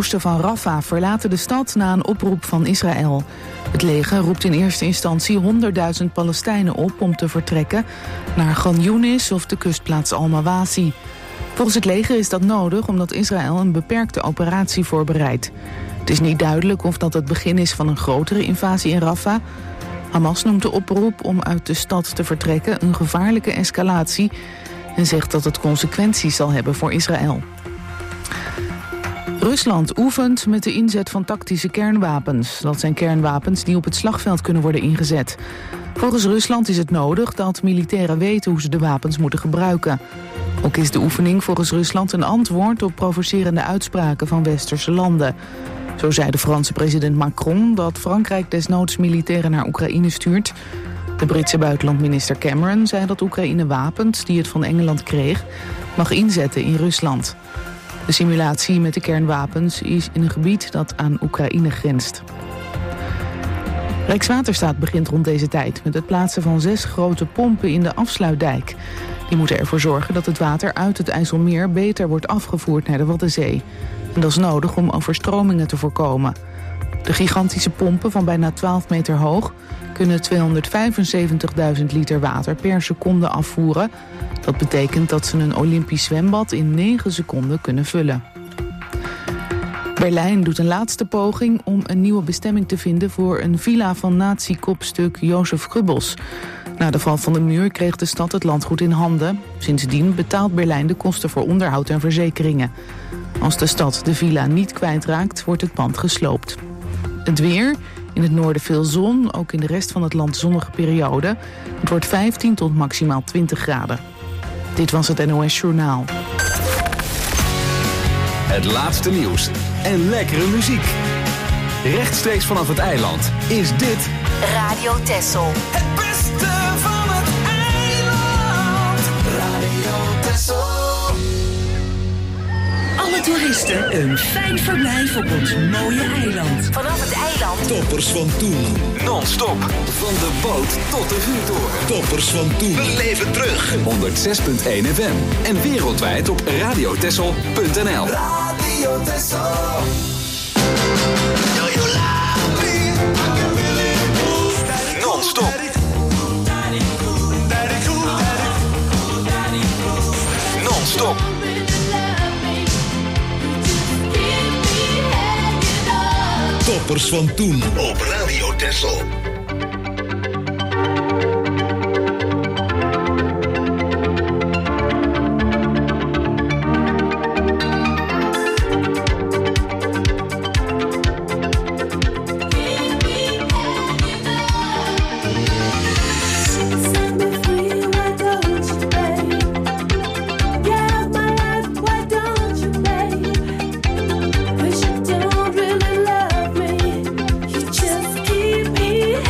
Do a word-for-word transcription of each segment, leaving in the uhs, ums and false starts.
oosten van Rafah verlaten de stad na een oproep van Israël. Het leger roept in eerste instantie honderdduizend Palestijnen op om te vertrekken naar Khan Younis of de kustplaats Al-Mawasi. Volgens het leger is dat nodig omdat Israël een beperkte operatie voorbereidt. Het is niet duidelijk of dat het begin is van een grotere invasie in Rafah. Hamas noemt de oproep om uit de stad te vertrekken een gevaarlijke escalatie en zegt dat het consequenties zal hebben voor Israël. Rusland oefent met de inzet van tactische kernwapens. Dat zijn kernwapens die op het slagveld kunnen worden ingezet. Volgens Rusland is het nodig dat militairen weten hoe ze de wapens moeten gebruiken. Ook is de oefening volgens Rusland een antwoord op provocerende uitspraken van westerse landen. Zo zei de Franse president Macron dat Frankrijk desnoods militairen naar Oekraïne stuurt. De Britse buitenlandminister Cameron zei dat Oekraïne wapens die het van Engeland kreeg mag inzetten in Rusland. De simulatie met de kernwapens is in een gebied dat aan Oekraïne grenst. Rijkswaterstaat begint rond deze tijd met het plaatsen van zes grote pompen in de afsluitdijk. Die moeten ervoor zorgen dat het water uit het IJsselmeer beter wordt afgevoerd naar de Waddenzee. En dat is nodig om overstromingen te voorkomen. De gigantische pompen van bijna twaalf meter hoog kunnen tweehonderdvijfenzeventigduizend liter water per seconde afvoeren. Dat betekent dat ze een Olympisch zwembad in negen seconden kunnen vullen. Berlijn doet een laatste poging om een nieuwe bestemming te vinden voor een villa van nazi-kopstuk Joseph Goebbels. Na de val van de muur kreeg de stad het landgoed in handen. Sindsdien betaalt Berlijn de kosten voor onderhoud en verzekeringen. Als de stad de villa niet kwijtraakt, wordt het pand gesloopt. Het weer, in het noorden veel zon, ook in de rest van het land zonnige periode. Het wordt vijftien tot maximaal twintig graden. Dit was het N O S Journaal. Het laatste nieuws en lekkere muziek. Rechtstreeks vanaf het eiland is dit Radio Texel. Het beste van het eiland. Radio Texel. Alle toeristen een fijn verblijf op ons mooie eiland. Vanaf het eiland. Toppers van toen. non-stop van de boot tot de vuurtoren. Toppers van toen. We leven terug. honderdzes komma één F M en wereldwijd op radiotessel punt n l. Radio Texel. Non-stop. Non-stop. Toppers van toen op Radio Texel. Wish you don't really love me. You just keep me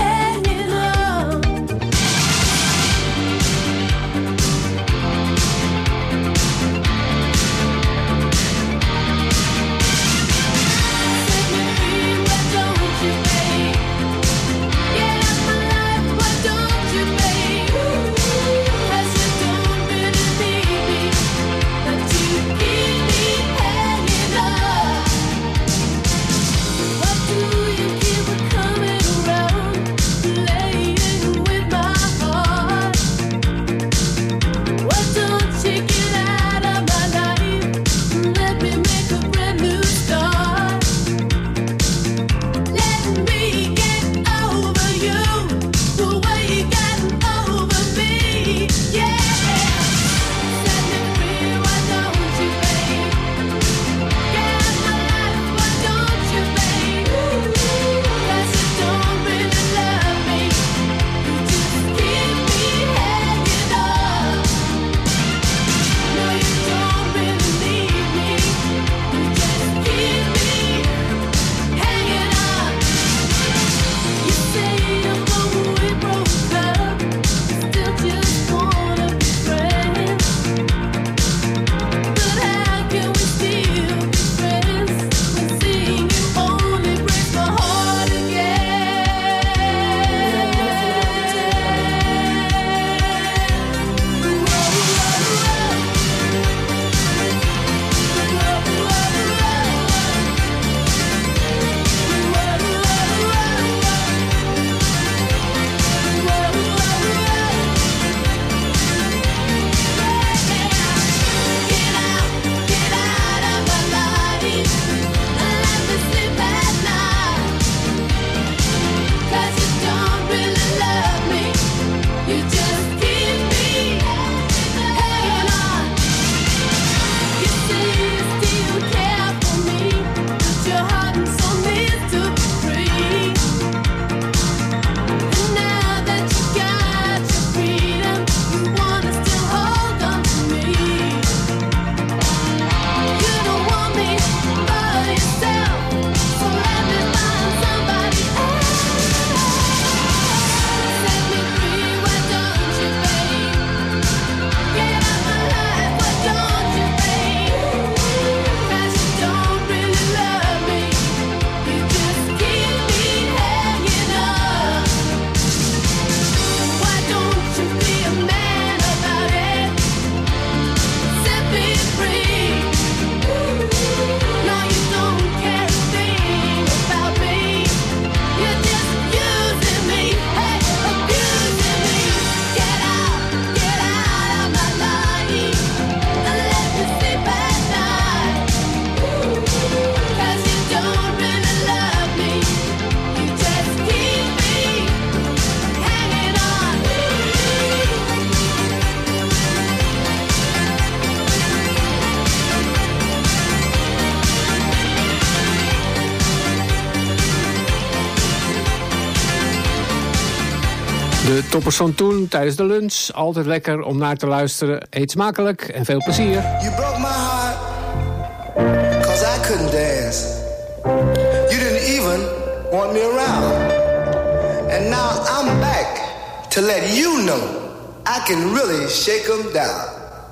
De toppers van toen tijdens de lunch. Altijd lekker om naar te luisteren. Eet smakelijk en veel plezier. You broke my heart, cause I couldn't dance. You didn't even want me around. And now I'm back to let you know I can really shake them down.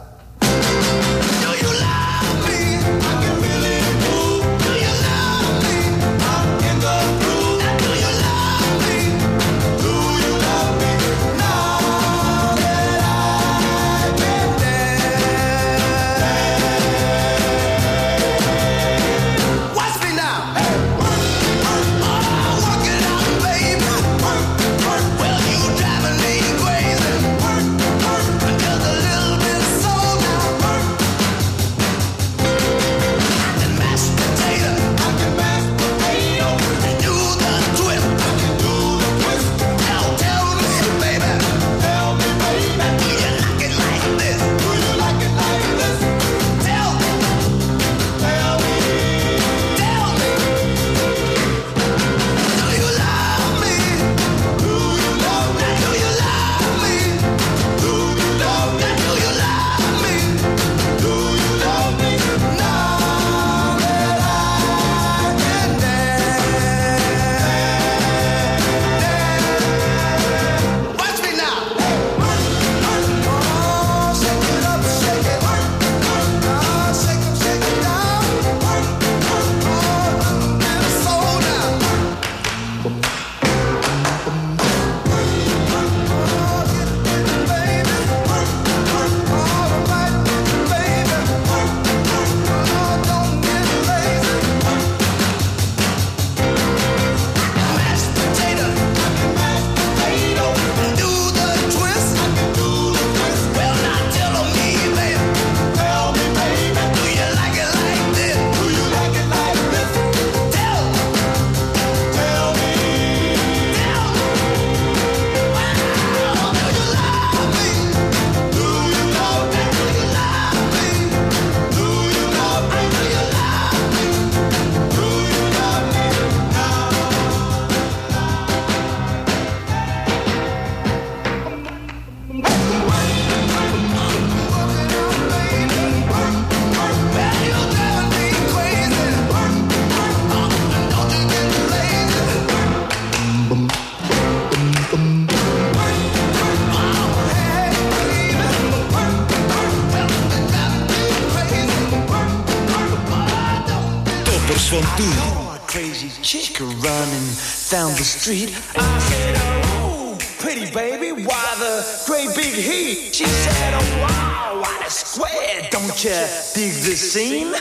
Down the street, I said, oh, pretty baby, why the great big heat? She said, oh, wow, what a square, don't you dig the scene?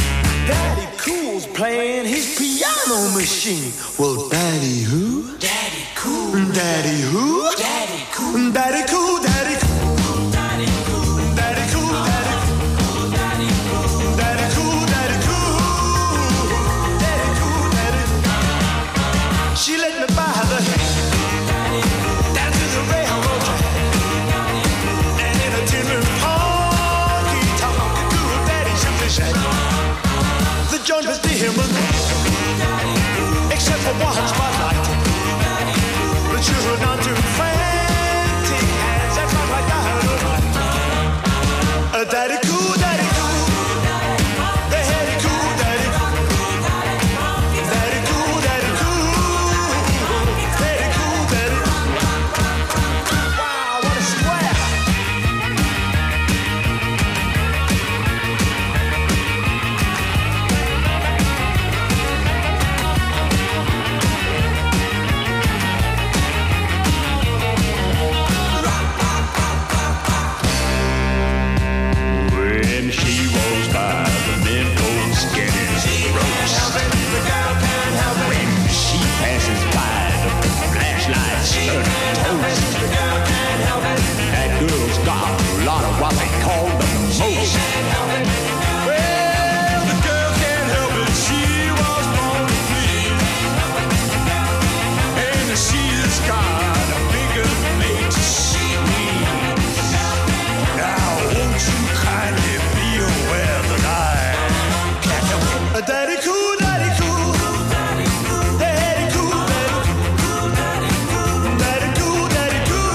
Daddy Cool's playing his piano machine. Well, Daddy who? Daddy Cool. Daddy who? Daddy Cool. Daddy Cool, Daddy Cool. Daddy Cool, Daddy Cool, Daddy Cool, Daddy Cool, Daddy Cool, Daddy Cool, Daddy Cool, Daddy Cool. She let me buy the down to the railroad track, and in a tin roof honky tonk to a daddy simply shack. The joint was dim, except for one spotlight. But you were not too frantic hands that felt like that. A daddy cool, daddy cool, the daddy cool, daddy cool, daddy cool, daddy cool, daddy cool, daddy cool. Wow, what a square! When she rolls by, the men goes getting roast. When she passes by, the flashlights turn toast. That girl's got a lot of what they call the most. Well, the girl can't help it, she was born to flee. And she's got a bigger mate to see me. Now, won't you kindly be aware that I can't help it? A daddy cool, daddy cool, daddy cool, daddy cool, daddy cool, daddy cool, daddy cool,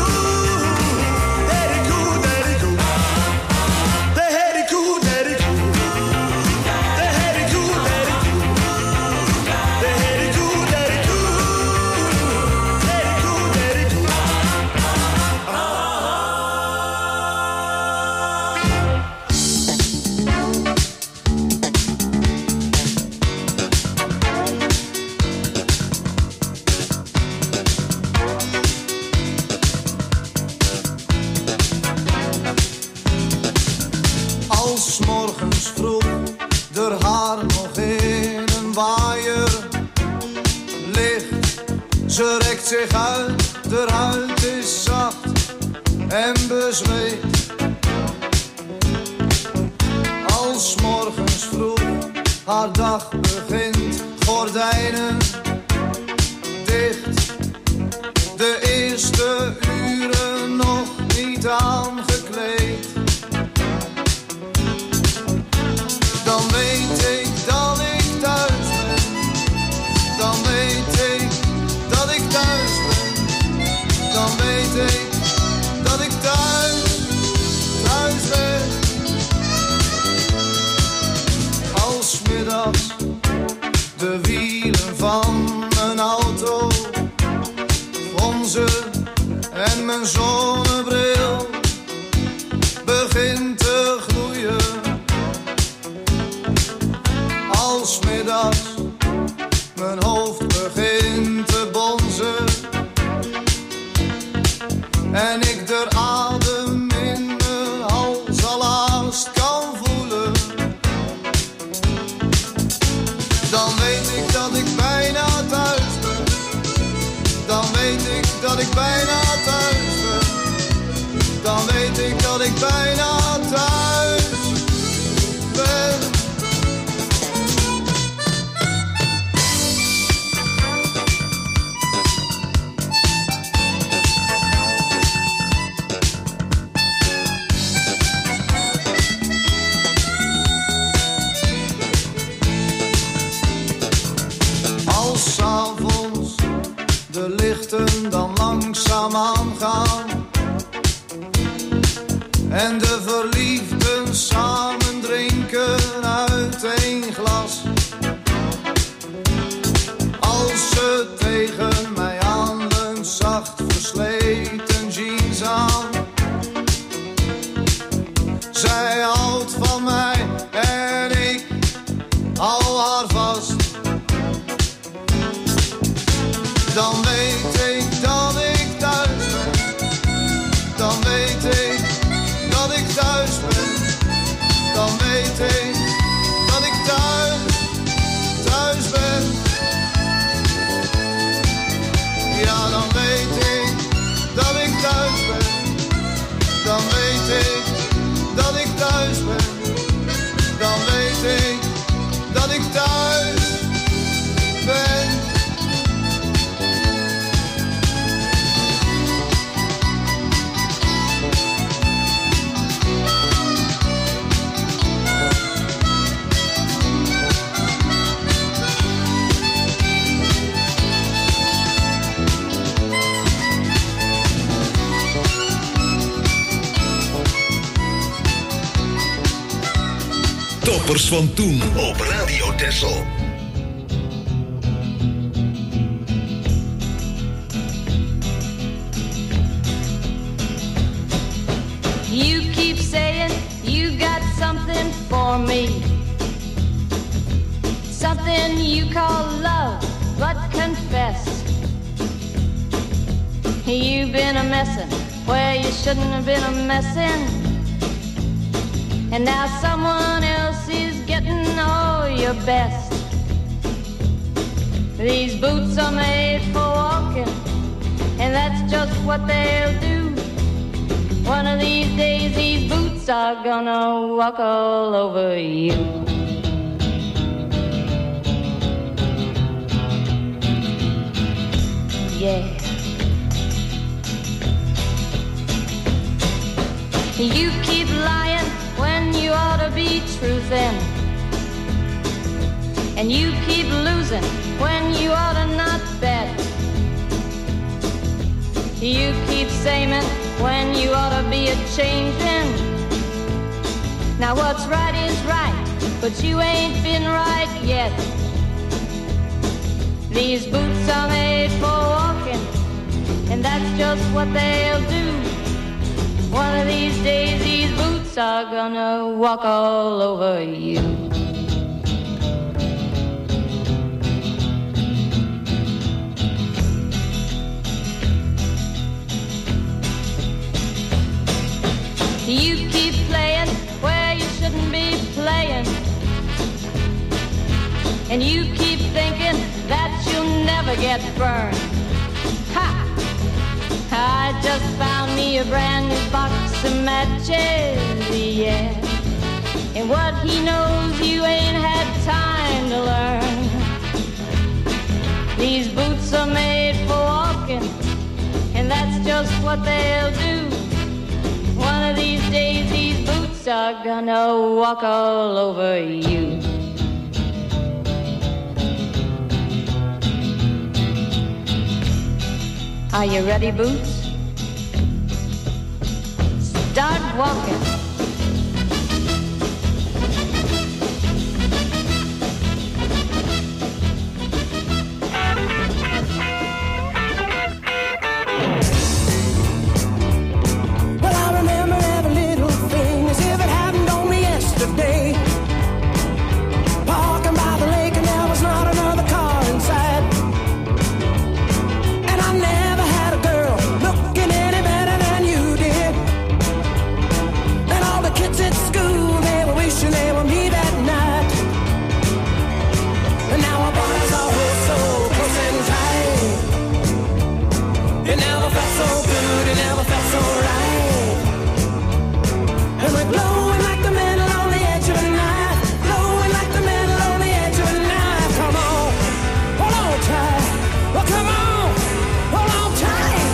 Ze rekt zich uit, de huid is zacht en bezweet. Als morgens vroeg haar dag begint, gordijnen dicht. De eerste uren nog niet aangekleed. Dan weet ik dat ik thuis ben. Dan weet ik dat ik thuis ben. Dan weet ik dat ik thuis, thuis ben. Als 's middags de wielen van mijn auto fronsen en mijn zonnebril begint te gloeien. Als 's middags mijn hoofd begint te bonzen en ik de adem in mijn hals al haast kan voelen, dan weet ik dat ik bijna thuis ben. Dan weet ik dat ik bijna thuis ben. Dan weet ik dat ik bijna thuis ben. Als 's avonds de lichten dan langzaam aangaan en de verliefden samen drinken uit één glas. Als ze tegen mij aanleunt, zacht versleten jeans aan. Zij houdt van mij en ik hou haar vast. Dan weet ik dat ik thuis ben. Dan weet ik dat ik thuis ben. Dan weet ik dat ik thuis, thuis ben. Ja, dan weet ik dat ik thuis ben. Dan weet ik dat ik thuis ben. Dan weet ik dat ik thuis ben. Toppers van toen op Radio Texel. You keep saying you got something for me, something you call love, but confess you've been a messin' where you shouldn't have been a messin'. And now someone else is getting all your best. These boots are made for walking, and that's just what they'll do. One of these days these boots are gonna walk all over you. Yeah. You keep lying when you ought to be truthin', and you keep losing when you ought to not bet. You keep saying when you ought to be a-changin'. Now what's right is right, but you ain't been right yet. These boots are made for walking, and that's just what they'll do. One of these days these boots are gonna walk all over you. You keep playing where you shouldn't be playing, and you keep thinking that you'll never get burned. Ha! I just found me a brand new box of matches, yeah. And what he knows you ain't had time to learn. These boots are made for walking, and that's just what they'll do. One of these days these boots are gonna walk all over you. Are you ready, Boots? Start walking. Well, I remember every little thing as if it happened only yesterday. Parking by the lake and there was not another car inside. And I never had a girl looking any better than you did. And all the kids at school, they were wishing they were me that night. And now our bodies are hold so close and tight. It never felt so good, it never felt so right. And we're glowing like the metal on the edge of a knife. Glowing like the metal on the edge of a knife. Come on, hold on tight. Well, come on, hold on tight.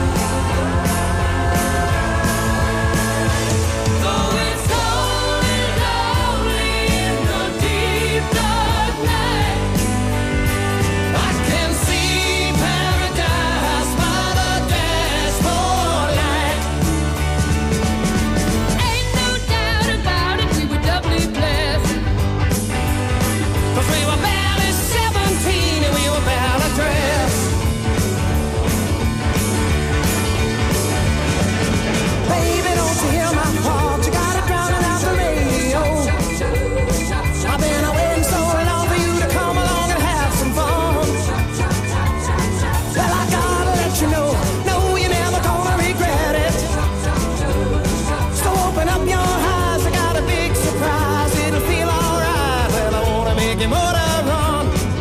Oh, it's cold and lonely in the deep dark night. I can see paradise by the dashboard light. Ain't no doubt about it, we were doubly blessed. 'Cause we were barely seventeen and we were barely dressed. Baby, don't you hear my heart? You gotta drown it out the radio. I've been waiting so long for you to come along and have some fun. Well, I gotta let you know, no, you're never gonna regret it. So open up your eyes, I got a big surprise. It'll feel alright. Well, I wanna make your motor run.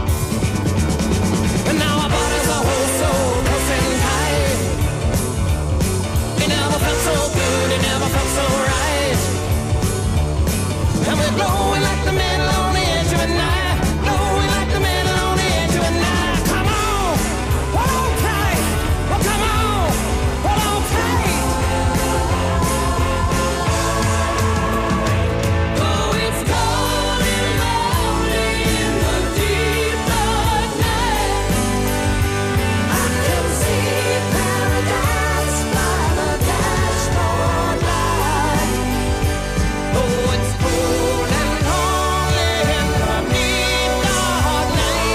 And now our bodies are hold so close and tight. It never felt so good, it never felt so right. And we're glowing like the metal on the edge of a knife. Glowing like the metal on the edge of a knife. Come on, hold on tight. Well, come on, hold on tight. Oh, it's cold and lonely in the deep dark night. I can see paradise by the dashboard light. Oh, it's cold and lonely in the deep dark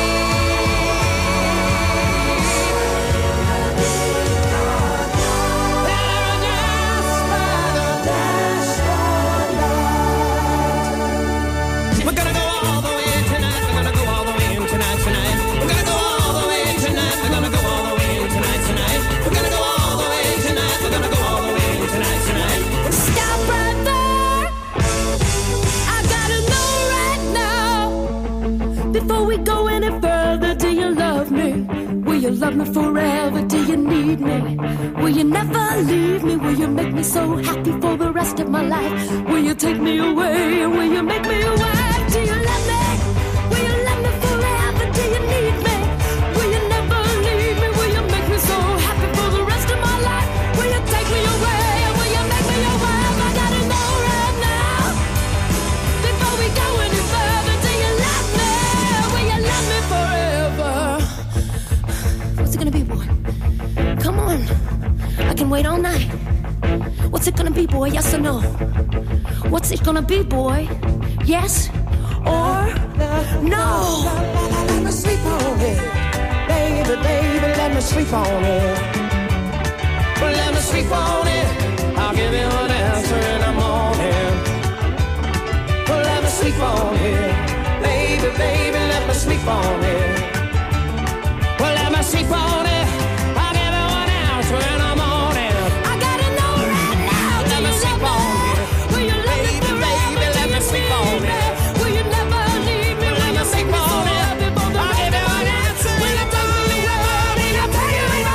night. We're gonna go all the way tonight. We're gonna go all the way in tonight, tonight. We're gonna go all the way tonight. We're gonna go all the way in tonight, tonight. We're gonna go all the way tonight. We're gonna go all the way in tonight, tonight. Stop right there. I gotta know right now. Before we go any further, do you love me? Will you love me forever? Do you need me? Will you never leave me? Will you make me so happy for the rest of my life? Will you take me away? Will you make me your wife? Do you love me? Will you love me forever? Do you need me? Will you never leave me? Will you make me so happy for the rest of my life? Will you take me away? Will you make me your wife? I gotta know right now. Before we go any further, do you love me? Will you love me forever? What's it gonna be, boy? Come on. I can wait all night. What's it gonna be, boy? Yes or no? What's it gonna be, boy? Yes or no? Let me sleep on it. Baby, baby, let me sleep on it. Let me sleep on it. I'll give you an answer in the morning. Let me sleep on it. Baby, baby, let me sleep on it. Well, let me sleep on it. I'll give you an answer in the morning. I gotta know right now. Let me sleep on it. Will you let me baby, let me sleep on it. Will you never leave me? Let me sleep on it. I'll give you an answer in the morning. I'll tell you in the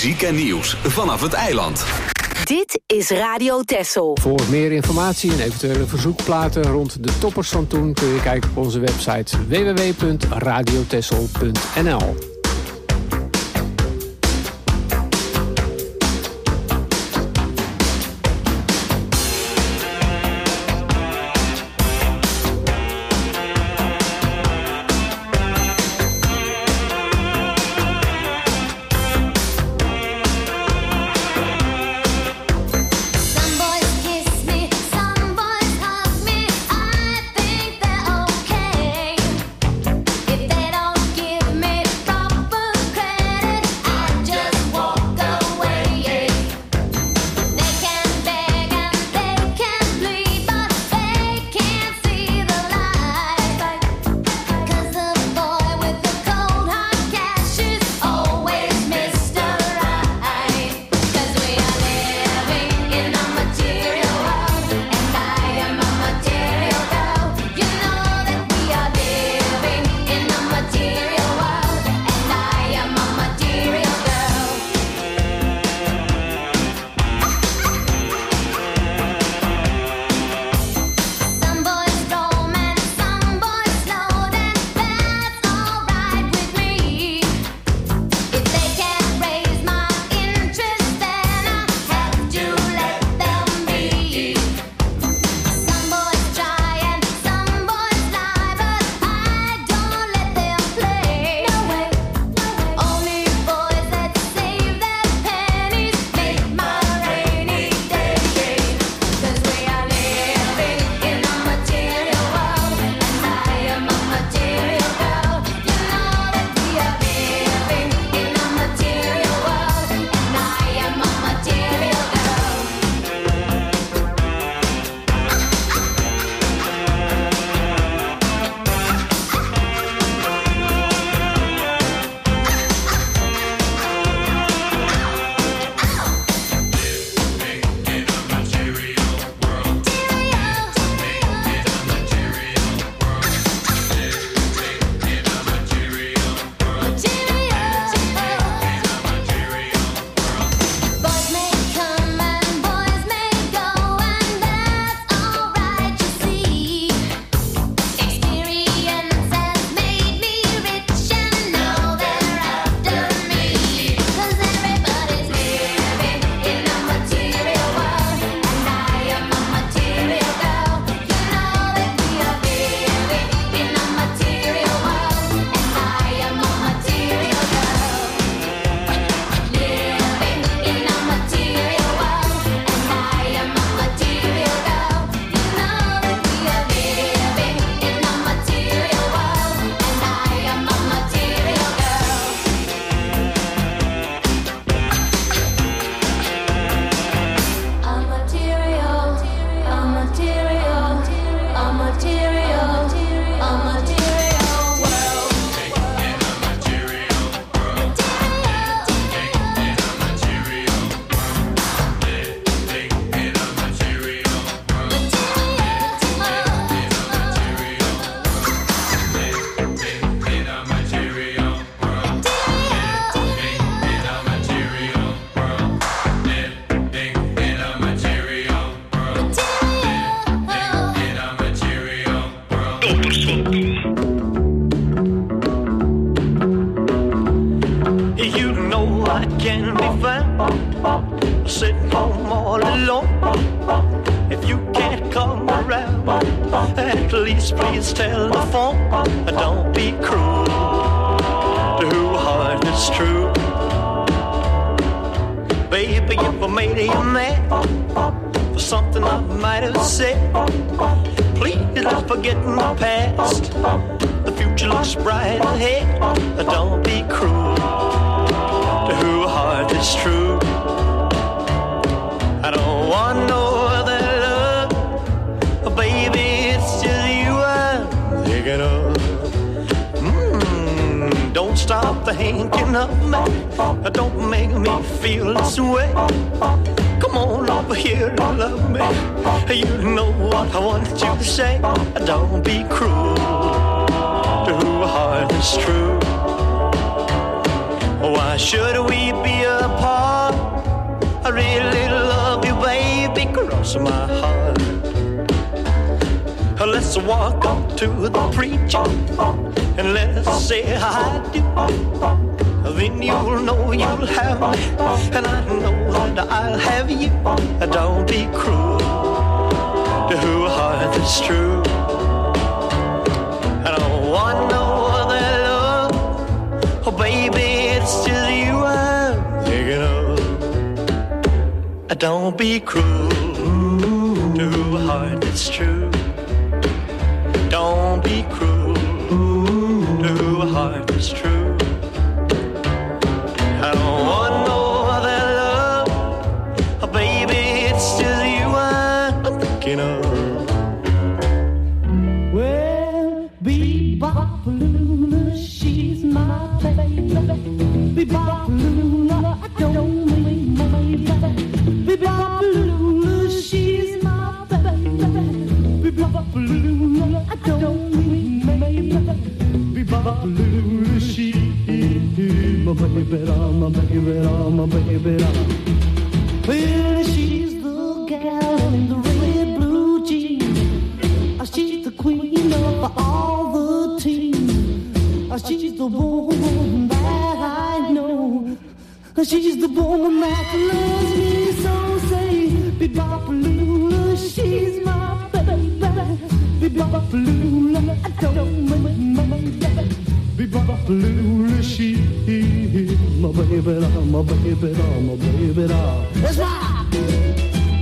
muziek en nieuws vanaf het eiland. Dit is Radio Texel. Voor meer informatie en eventuele verzoekplaten rond de toppers van toen kun je kijken op onze website w w w punt radio texel punt n l. Sitting home all alone. If you can't come around, at least please tell the phone. Don't be cruel to whose heart is true. Baby, if I made you mad for something I might have said, please don't forget my past. The future looks bright ahead. Don't be cruel to whose heart is true. I don't want no other love, baby, it's just you I'm thinking of. Mm, don't stop thinking of me, don't make me feel this way. Come on over here and love me, you know what I want you to say. Don't be cruel to whose heart is true. Why should we be apart? I really love you, baby, cross my heart. Let's walk up to the preacher and let's say I do. Then you'll know you'll have me, and I know that I'll have you. Don't be cruel to a heart that's true. I don't want no other love. Oh, baby, it's just you I'm thinking of. Don't be cruel to a heart that's true. Don't be cruel to a heart that's true. I don't want no other love. Oh, baby, it's just you I'm thinking of. Well, Bebop-a-Lula, she's my baby. Bebop-a-Lula, I don't mean my baby. Bebop-a-Lula, she's my baby. Bebop-a-Lula, I don't mean my baby. Bebop-a-Lula, she's my baby, my baby, my baby. Well, she's the gal in the red blue jeans. She's the queen of all the teams. She's the woman that I know. She's the woman that loves me so. Say, Bebop-a-Lula, she's my baby. Bebop-a-Lula, I don't mind my baby. Bebop-a-Lula, she's my baby, my baby, my baby. That's right.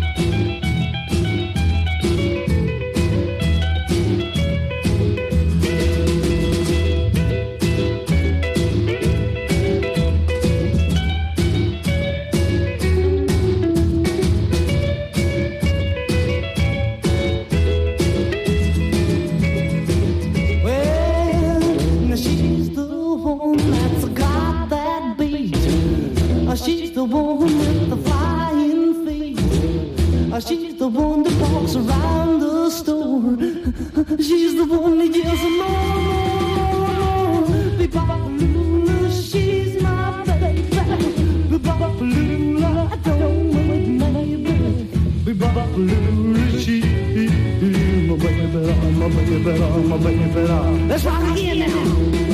She's the one with the flying feet. She's the one that walks around the store. She's the one that yells more. Bebop-a-Lula, she's my baby. Bebop-a-Lula, I don't want my baby. Bebop-a-Lula, she's my baby, my baby, my baby. Let's rock again now.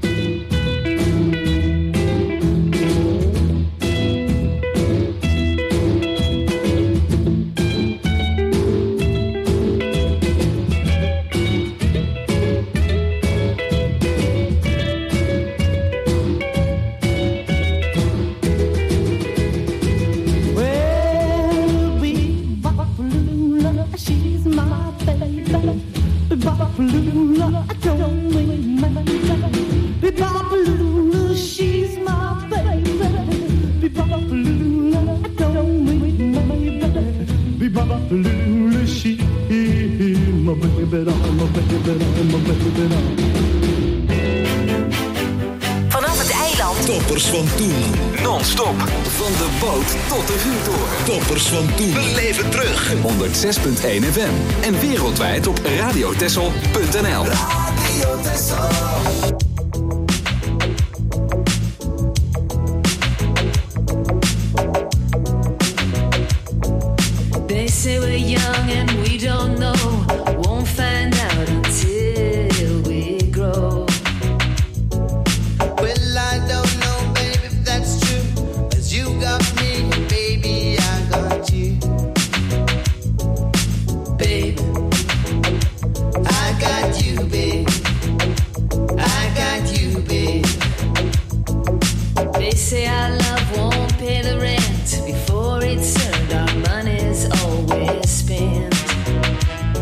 Bebop-a-Lula, I don't mean my baby. Bebop-a-Lula, she's my baby. Bebop-a-Lula, I don't mean my baby. Bebop-a-Lula, she's my baby, my baby, my baby. Vanaf het eiland. Toppers van toen. Non-stop. Van de boot tot de vuurtoren. Toppers van toen. Beleef het terug. honderd zes komma één F M. En wereldwijd op radiotessel punt n l. Radio Tessel. They say we're young and we don't know. Won't find out until we grow. Well, I don't know, baby, if that's true. 'Cause you got me, baby, I got you. Babe, I got you, babe. I got you, babe. they say our love won't pay the rent before it's earned. Our money's always spent.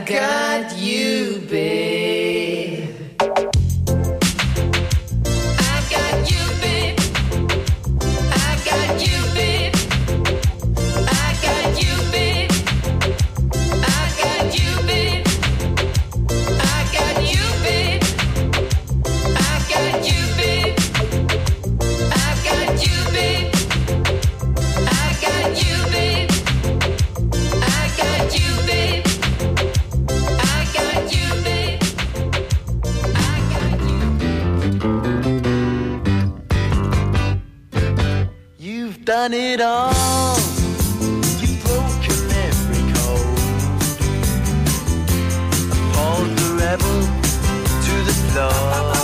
got you, babe. I got you, babe. I got you, babe. I got you, babe. I got you, babe. I got you, babe. I got you, babe. I got you, babe. I got you, babe. I got you, babe. I got you, babe. I got you. You've done it all. You've broken every code. Appalled the rebel to the floor.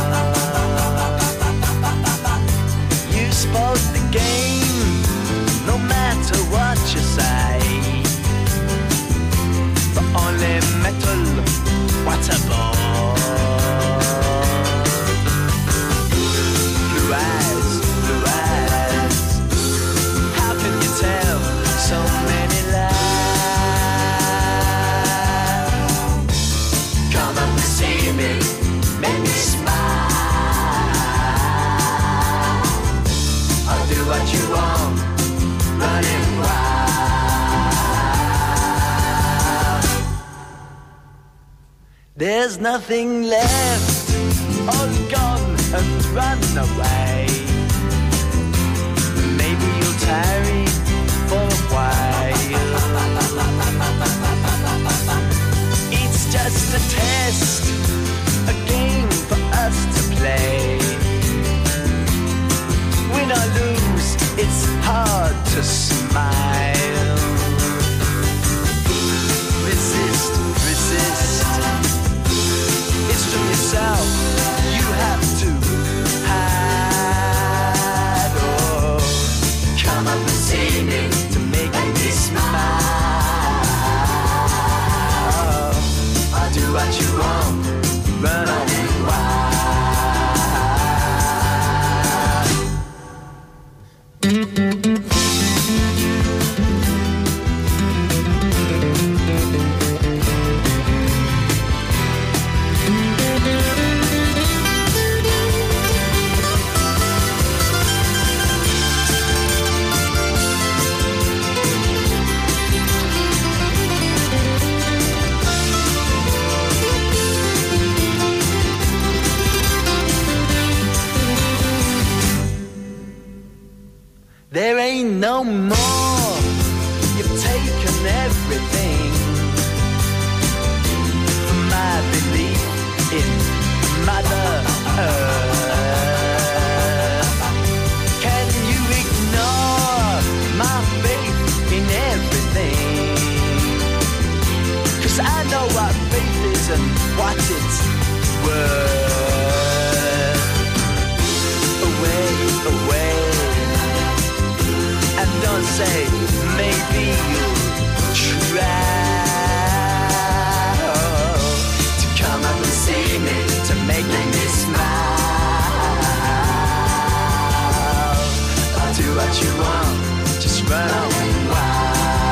You spoke the game, no matter what you say. The only metal, what a bore. Blue eyes, blue eyes. How can you tell so many lies? Come up and see me, make me smile. I'll do what you want, running wild. There's nothing left, all gone and run away. Maybe you'll tarry for a while. It's just a test, a game for us to play. Win or lose, it's hard to smile. Resist, resist. It's from yourself you have to hide. Oh, come up and see me to make me smile. I'll do what you want, run running wild. There ain't no more. You've taken everything from my belief in Mother Earth. Can you ignore my faith in everything? 'Cause I know what faith is and what it's worth. Away, away. And don't say, maybe you'll try oh, to come up and see me, to make me smile. I'll do what you want, just run away wild.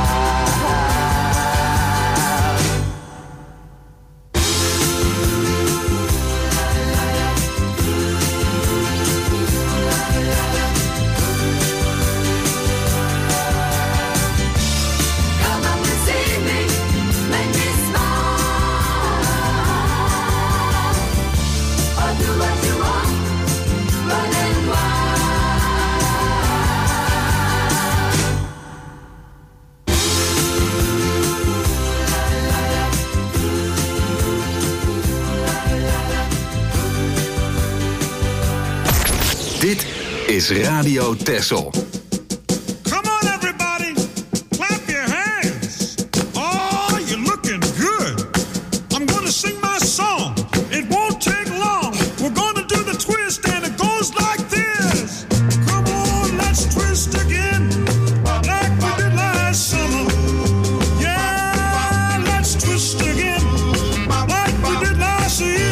Dit is Radio Texel. Come on, everybody, clap your hands. Oh, you're looking good. I'm gonna sing my song. It won't take long. We're gonna do the twist, and it goes like this. Come on, let's twist again, like we did last summer. Yeah, let's twist again, like we did last year.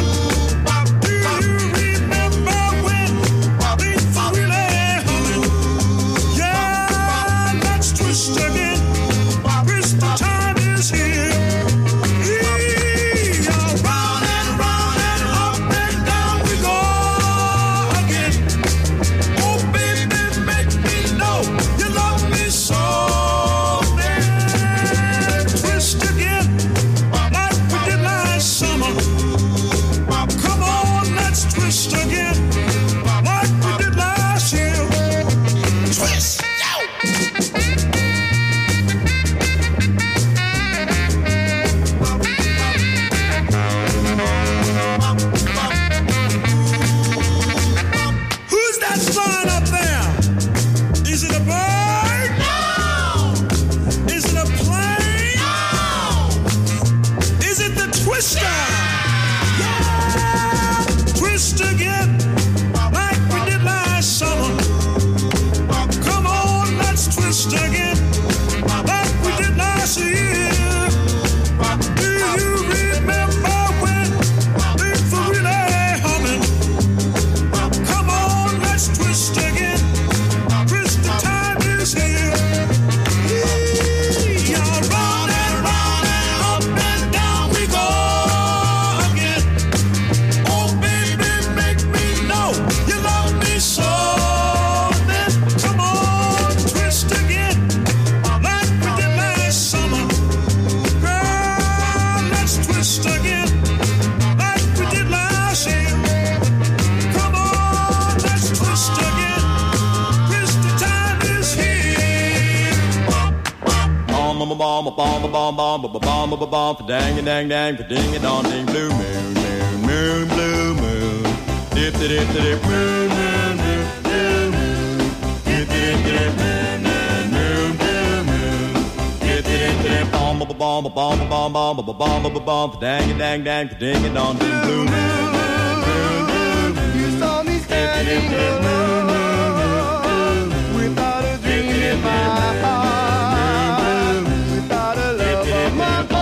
Do you remember when things were really humming? bomb, bomb, bomb, bomb, bomb, bomb, bomb, dang, dang, dang, ding, dong, ding, blue moon, moon, moon, blue moon, dip, dip, dip, dip, moon, moon, moon, blue moon, dip, dip, dip, moon, moon, moon, blue moon, dip, dip, dip, bomb, bomb, bomb, bomb, bomb, bomb, bomb, bomb, bomb, dang, dang, dang, ding, dong, ding, blue moon, moon, moon, you saw me standing alone without a dream in my heart, without a love of my own.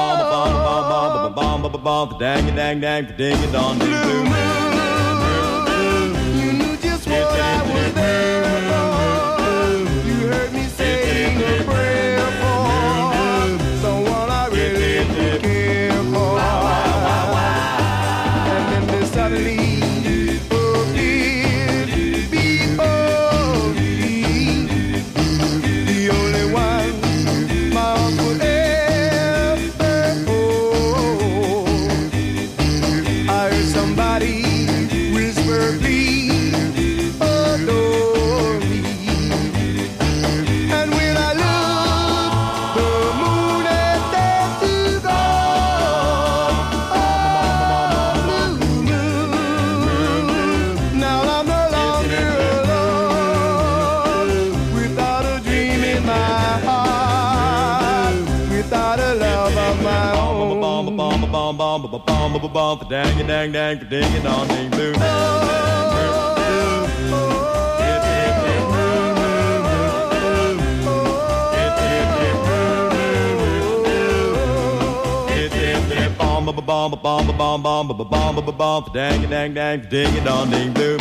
Dang, dang, dang, ding, dong, ding, blue moon. You knew just what I was there for. You heard me saying a prayer for someone I really didn't care for. And then they suddenly appeared before me, the only one my heart would ever hold. I heard somebody whisper, please adore me. And when I looked, the moon had dared to go. Oh, blue moon. Now I'm no longer alone, without a dream in my heart, without a love of my own. Dang, dang, dang, ding, dong, ding, blue. Bomb, bomb, bomb, bomb, bomb, bomb, bomb, bomb, dang, dang, dang, ding, dong, ding, blue.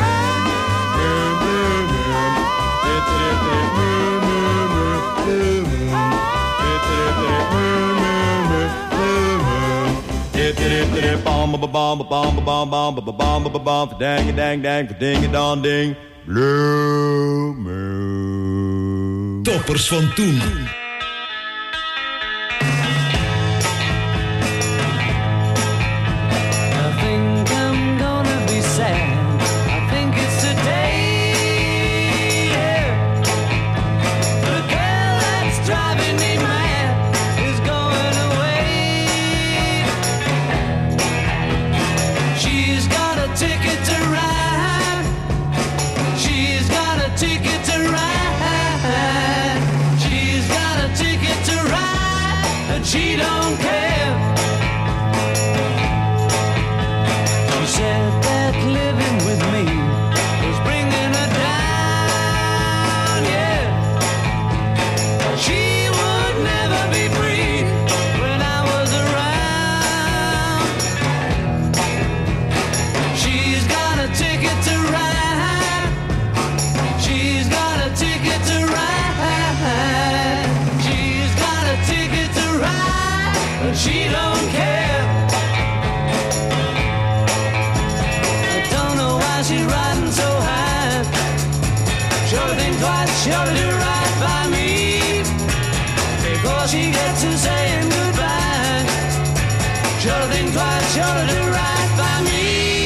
Bomb, bomb, bomb, bomb, bomb, bomb, bomb, bomb, dang, dang, dang, ding, dong, ding, blue moon. Toppers van toen. I think I'm gonna be sad. I think it's today. Yeah. The girl that's driving me mad is going away. She's got a ticket to ride. She's got a ticket to ride. She's got a ticket to ride, and she don't care. She said that living with me was bringing her down, yeah. She would never be free when I was around. She's got a ticket to ride. She's got a ticket to ride. She's got a ticket to ride, but she don't care. I don't know why she's riding so high. Sure think twice, sure do right by me before she gets to saying goodbye. Sure think twice, sure do right by me.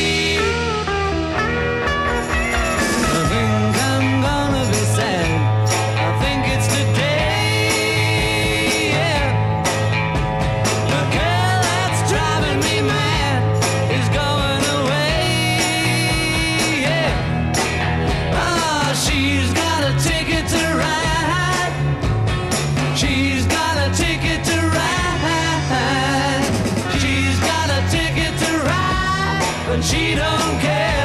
I think I'm gonna be sad. I think it's today, yeah. The girl that's driving me mad is going away, yeah. Ah, she's got a ticket to ride. She's got a ticket to ride. She's got a ticket to ride, but she don't care.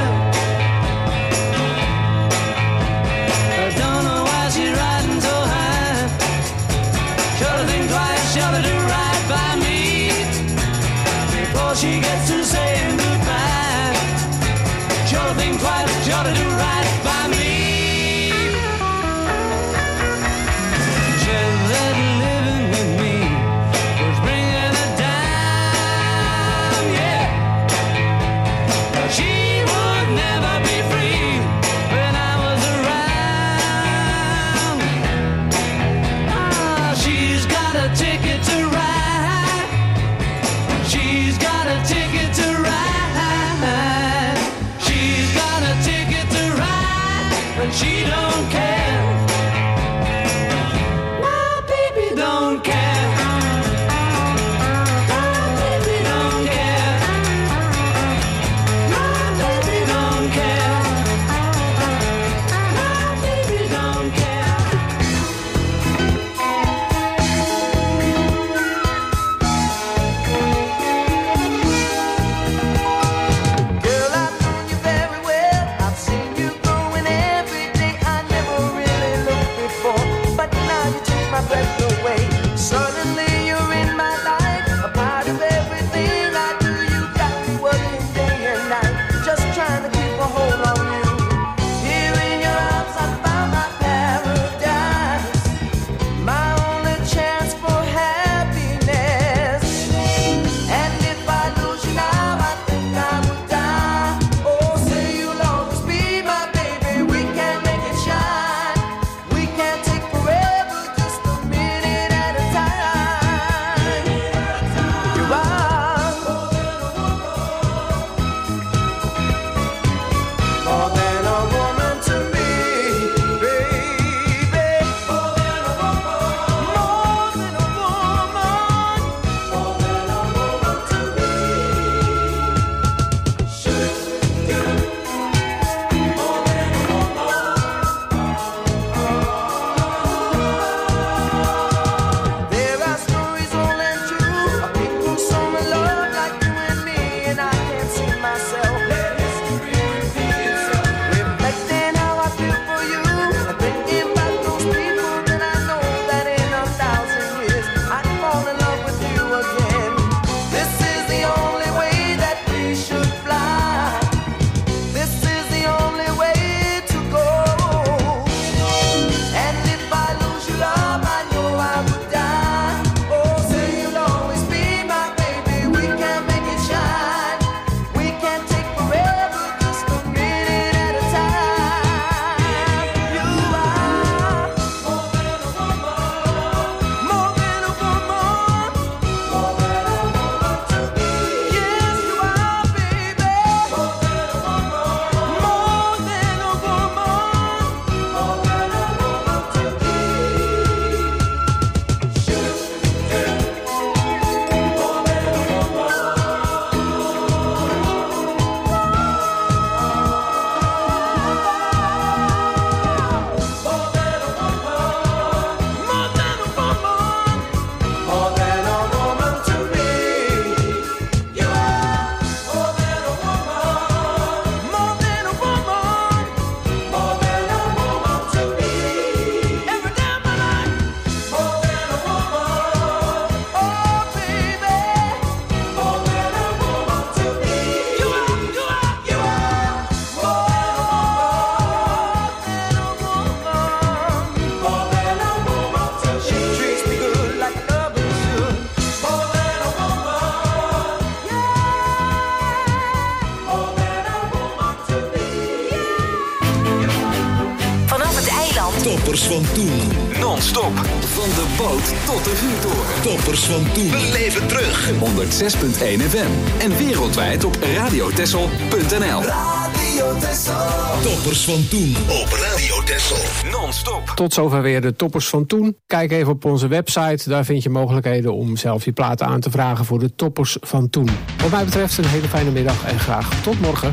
I don't know why she's riding so high. Sure to think twice, sure to do right by me before she gets to saying goodbye. Sure to think twice, sure to do right by me. Said that living with me was bringing her down, yeah. She would never be free when I was around. Ah, she's got a ticket to ride. She's got a ticket Toppers van toen. Non-stop. Van de boot tot de vuurtoren. Toppers van toen. We leven terug. honderdzes komma één F M. En wereldwijd op radiotessel punt n l. Radio Tessel. Toppers van toen op Radio Tessel. Non-stop. Tot zover weer de toppers van toen. Kijk even op onze website. Daar vind je mogelijkheden om zelf je platen aan te vragen voor de toppers van toen. Wat mij betreft een hele fijne middag en graag tot morgen.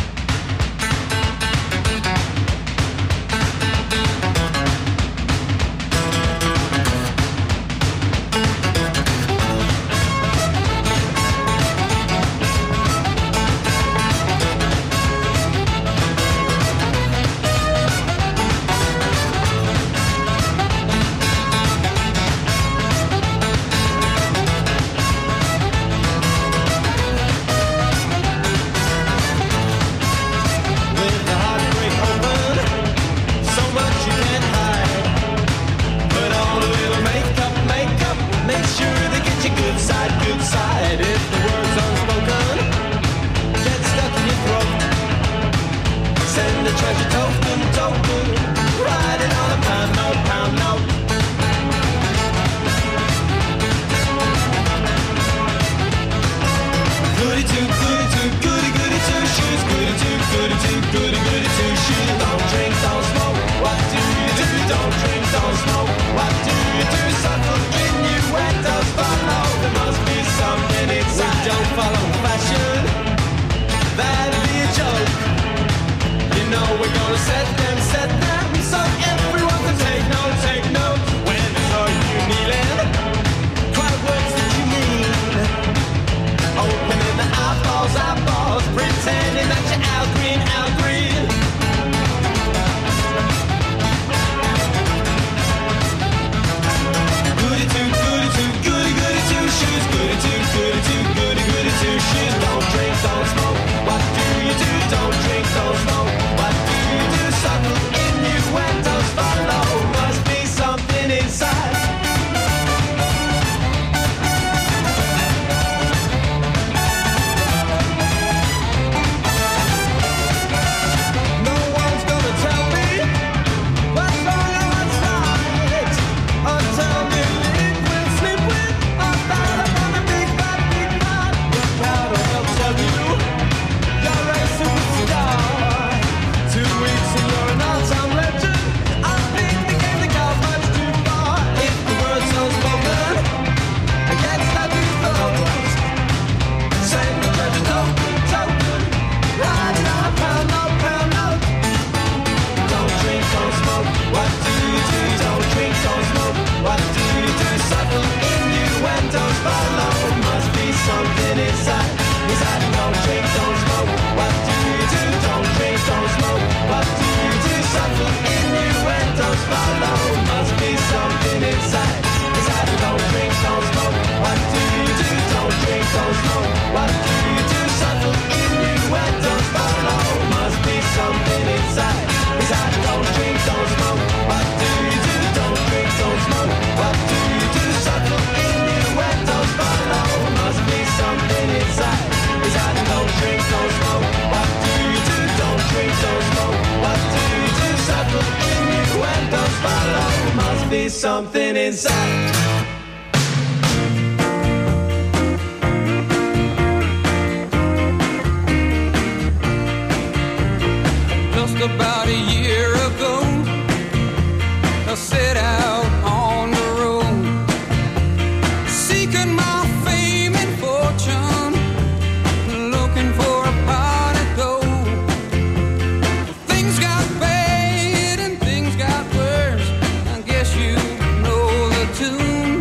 Something inside. Just about a year ago, I set out on the road, seeking my fame and fortune, looking for a pot of gold. Things got bad and things got worse, I guess you know the tune.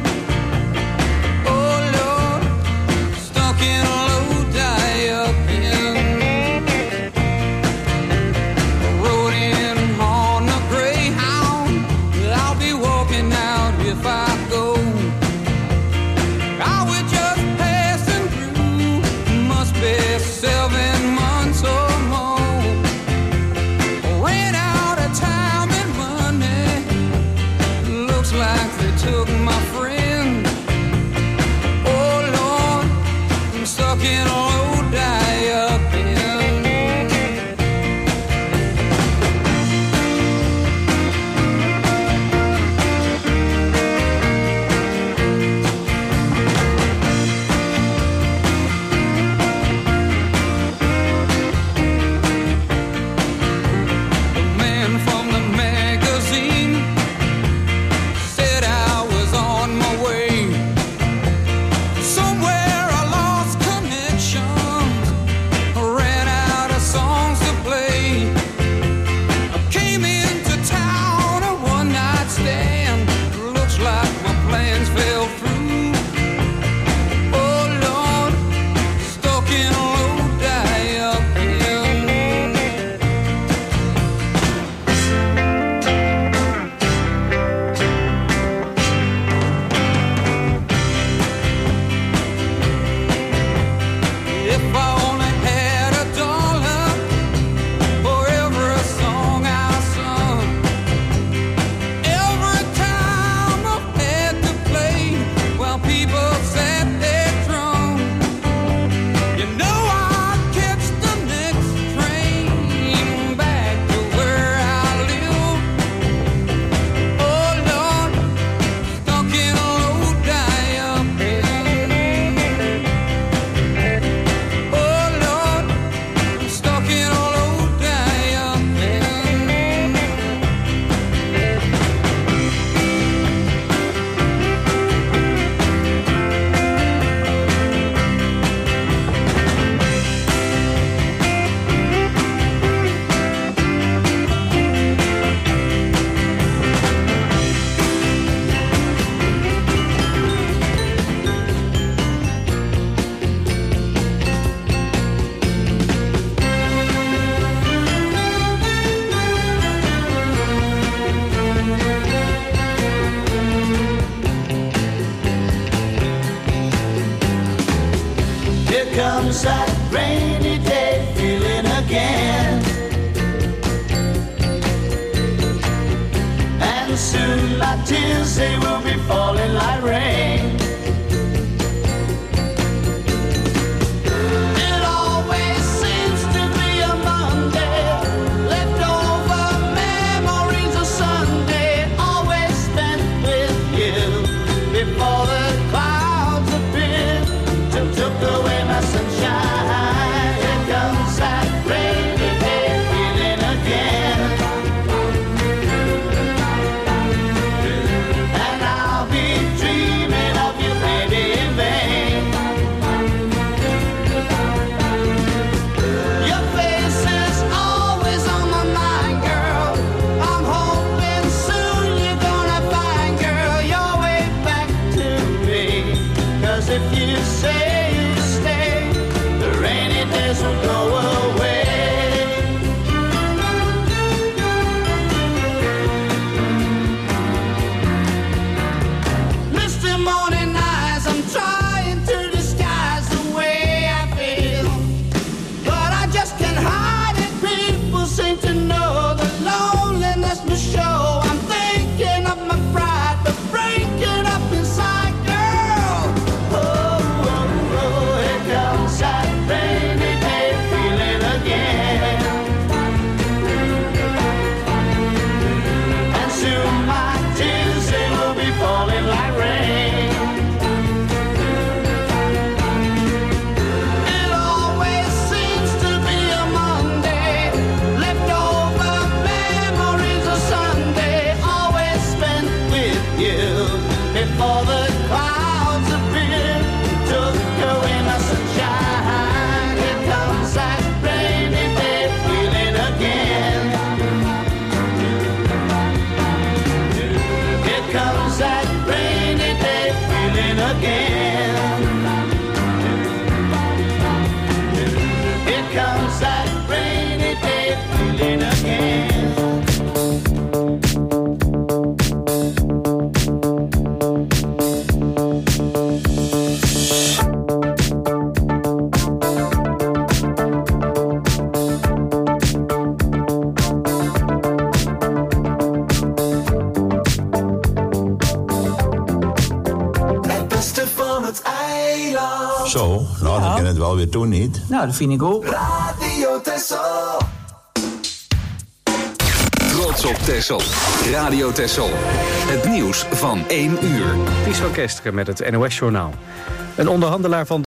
comes that rainy day feeling again. And soon my tears, they will be falling like rain. It always seems to be a Monday, leftover memories of Sunday, always spent with you before the clouds appeared and took away my sunshine. Here comes that rainy day feeling again. And I'll be dreaming of you, baby, in vain. Your face is always on my mind, girl. I'm hoping soon you're gonna find, girl, your way back to me. 'Cause if you say you stay, the rainy days will go away. Misty morning nights, I'm trying to disguise the way I feel, but I just can't hide it. People seem to know the loneliness must show. I'm thinking of my pride, but breaking up inside, girl. Oh, oh, oh, here comes that rainy day feeling again. And soon my tears, they will be falling like rain. It always seems to be a Monday, leftover memories of Sunday, always spent with you before the clouds appear, took away my sunshine. Here comes that rainy day feeling again. Here comes that rainy day feeling again. Here comes that rainy day feeling again. Het beste van het eiland. Zo, nou dan kan het wel weer doen, niet? Nou, dat vind ik ook. Radio Texel. Trots op Texel. Radio Texel. Het nieuws van één uur. Ties van Kesteren met het N O S-journaal. Een onderhandelaar van